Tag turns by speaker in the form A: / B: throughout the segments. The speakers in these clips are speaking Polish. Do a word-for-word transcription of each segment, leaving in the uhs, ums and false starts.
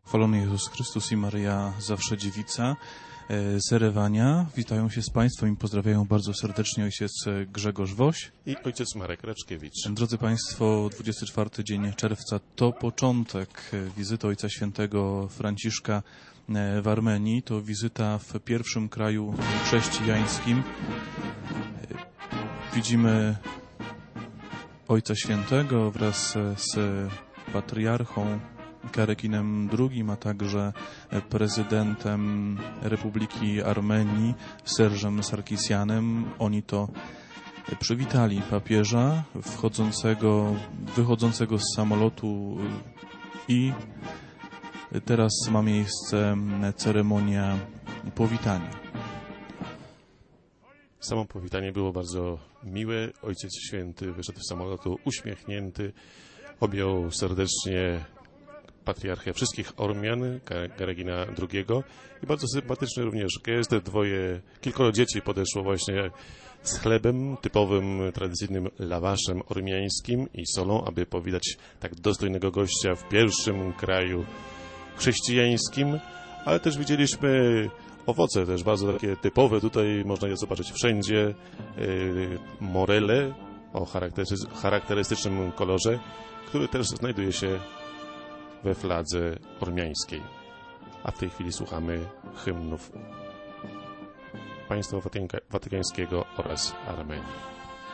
A: Chwalony Jezus Chrystus i Maryja Zawsze Dziewica z Erewania. Witają się z Państwem i pozdrawiają bardzo serdecznie ojciec Grzegorz Woś
B: i ojciec Marek Raczkiewicz.
A: Drodzy Państwo, dwudziesty czwarty dzień czerwca to początek wizyty Ojca Świętego Franciszka w Armenii. To wizyta w pierwszym kraju chrześcijańskim. Widzimy Ojca Świętego wraz z patriarchą Karekinem drugim, a także prezydentem Republiki Armenii Serżem Sarkisjanem. Oni to przywitali papieża wchodzącego, wychodzącego z samolotu i teraz ma miejsce ceremonia powitania.
B: Samo powitanie było bardzo miłe. Ojciec Święty wyszedł z samolotu uśmiechnięty, objął serdecznie patriarchę wszystkich Ormian, Karekina drugiego, i bardzo sympatyczny również gest. Dwoje, kilkoro dzieci podeszło właśnie z chlebem, typowym, tradycyjnym lawaszem ormiańskim i solą, aby powitać tak dostojnego gościa w pierwszym kraju chrześcijańskim, ale też widzieliśmy owoce, też bardzo takie typowe, tutaj można je zobaczyć wszędzie, morele o charakterystycznym kolorze, który też znajduje się we fladze ormiańskiej. A w tej chwili słuchamy hymnów państwa watykańskiego oraz Armenii.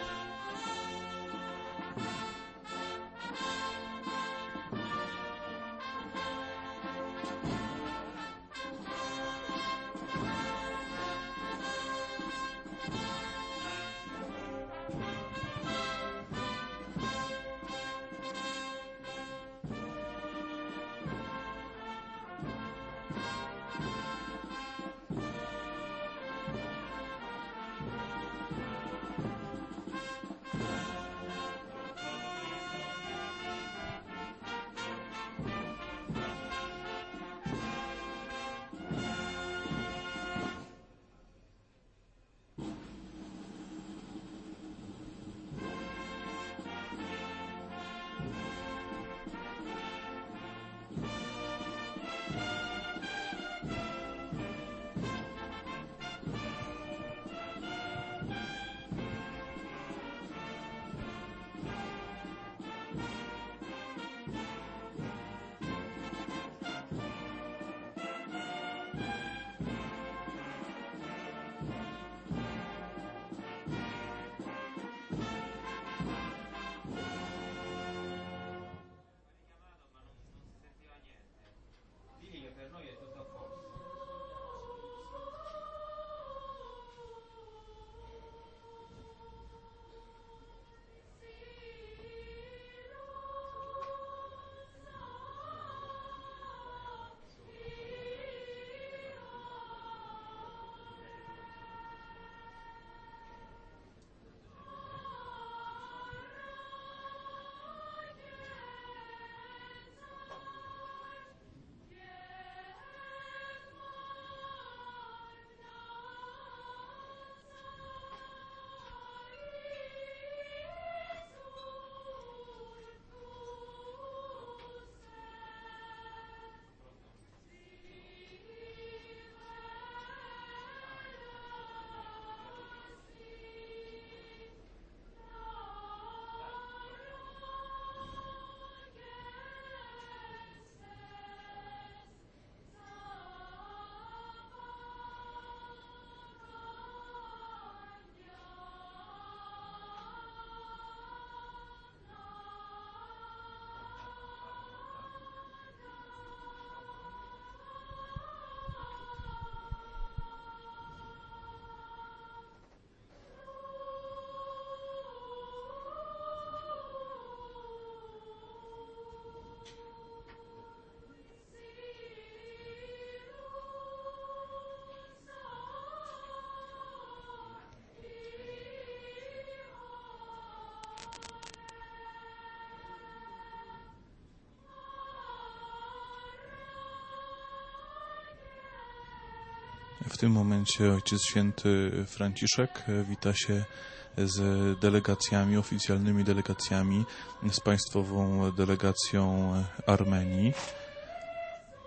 A: W tym momencie Ojciec Święty Franciszek wita się z delegacjami, oficjalnymi delegacjami, z państwową delegacją Armenii.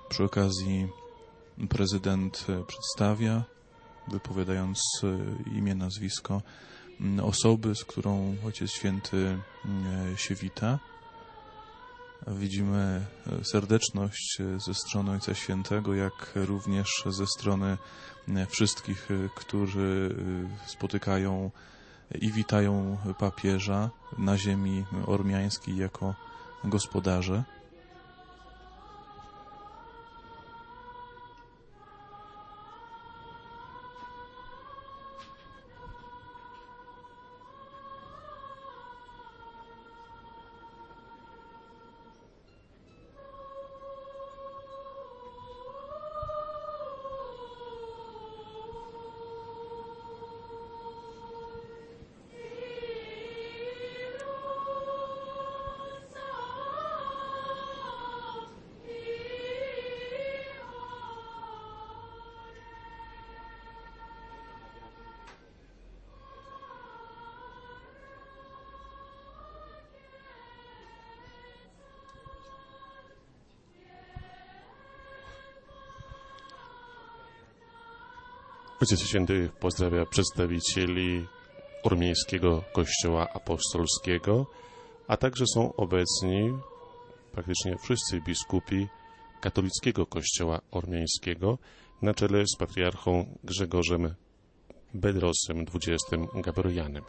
A: Przy okazji prezydent przedstawia, wypowiadając imię, nazwisko osoby, z którą Ojciec Święty się wita. Widzimy serdeczność ze strony Ojca Świętego, jak również ze strony wszystkich, którzy spotykają i witają papieża na ziemi ormiańskiej jako gospodarze.
B: Ojciec Święty pozdrawia przedstawicieli ormiańskiego Kościoła Apostolskiego, a także są obecni praktycznie wszyscy biskupi katolickiego Kościoła ormiańskiego na czele z patriarchą Grzegorzem Bedrosem dwudziestym Gabrianem.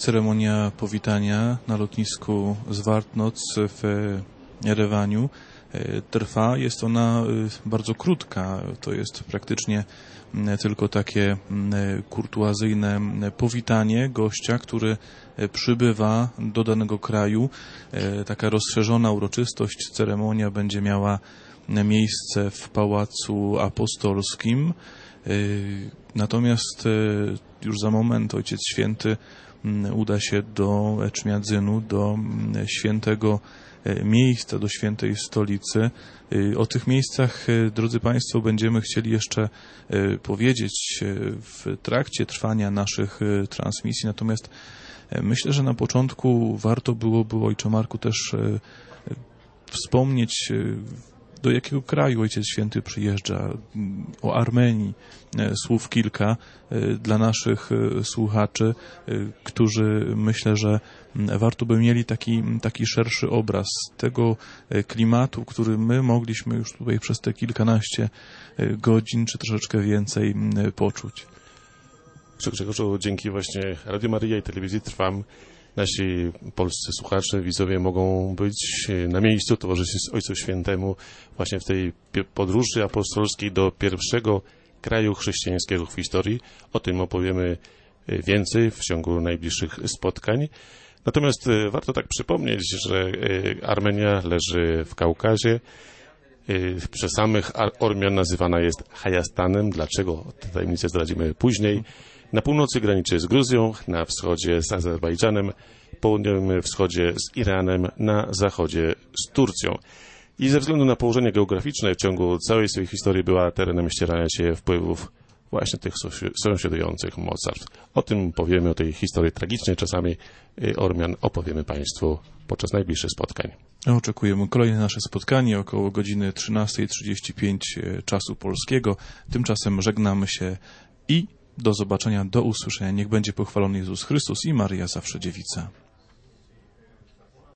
A: ceremonia powitania na lotnisku Zwartnoc w Jerewaniu trwa. Jest ona bardzo krótka. To jest praktycznie tylko takie kurtuazyjne powitanie gościa, który przybywa do danego kraju. Taka rozszerzona uroczystość, ceremonia będzie miała miejsce w Pałacu Apostolskim. Natomiast już za moment Ojciec Święty uda się do Eczmiadzynu, do świętego miejsca, do świętej stolicy. O tych miejscach, drodzy Państwo, będziemy chcieli jeszcze powiedzieć w trakcie trwania naszych transmisji. Natomiast myślę, że na początku warto byłoby, Ojcze Marku, też wspomnieć, do jakiego kraju Ojciec Święty przyjeżdża. O Armenii słów kilka dla naszych słuchaczy, którzy, myślę, że warto by mieli taki, taki szerszy obraz tego klimatu, który my mogliśmy już tutaj przez te kilkanaście godzin, czy troszeczkę więcej poczuć.
B: Grzegorzu, dzięki właśnie Radio Maryja i Telewizji Trwam nasi polscy słuchacze, widzowie mogą być na miejscu, towarzyszyć Ojcu Świętemu właśnie w tej podróży apostolskiej do pierwszego kraju chrześcijańskiego w historii. O tym opowiemy więcej w ciągu najbliższych spotkań. Natomiast warto tak przypomnieć, że Armenia leży w Kaukazie. Przez samych Ormian nazywana jest Hajastanem. Dlaczego? Tę tajemnicę zdradzimy później. Na północy graniczy z Gruzją, na wschodzie z Azerbejdżanem, południowym wschodzie z Iranem, na zachodzie z Turcją. I ze względu na położenie geograficzne w ciągu całej swojej historii była terenem ścierania się wpływów właśnie tych sąsiadujących mocarstw. O tym powiemy, o tej historii tragicznej czasami Ormian opowiemy Państwu podczas najbliższych spotkań.
A: Oczekujemy kolejne nasze spotkanie około godziny trzynastej trzydzieści pięć czasu polskiego. Tymczasem żegnamy się i do zobaczenia, do usłyszenia. Niech będzie pochwalony Jezus Chrystus i Maryja zawsze Dziewica.